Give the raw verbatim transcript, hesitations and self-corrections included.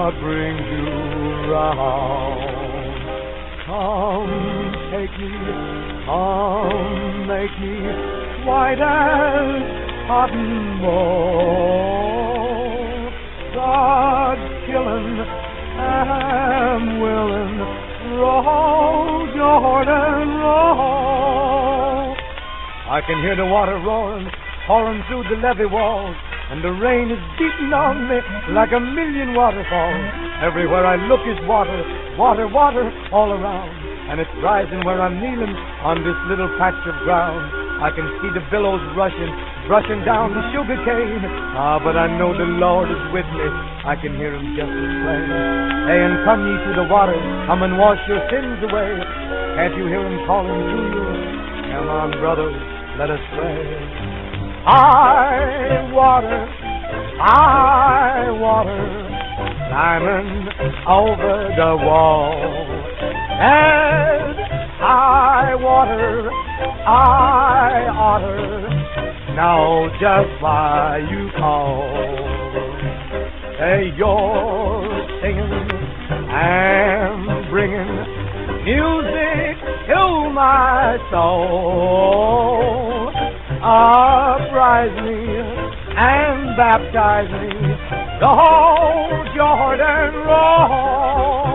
what brings you round. Come, take me, come, make me white as cotton wool. God's killing, I'm willing. Roll, Jordan, roll. I can hear the water roaring, pouring through the levee walls, and the rain is beating on me like a million waterfalls. Everywhere I look is water, water, water all around, and it's rising where I'm kneeling on this little patch of ground. I can see the billows rushing, brushing down the sugar cane. Ah, but I know the Lord is with me. I can hear him just as plain, saying, come ye to the water, come and wash your sins away. Can't you hear him calling to you? Come on, brothers, let us pray. High water, high water, climbing over the wall. And high water, high otter, now just why you call. Say you're singing and bringing music to my soul. Uprise me and baptize me, the whole Jordan roll.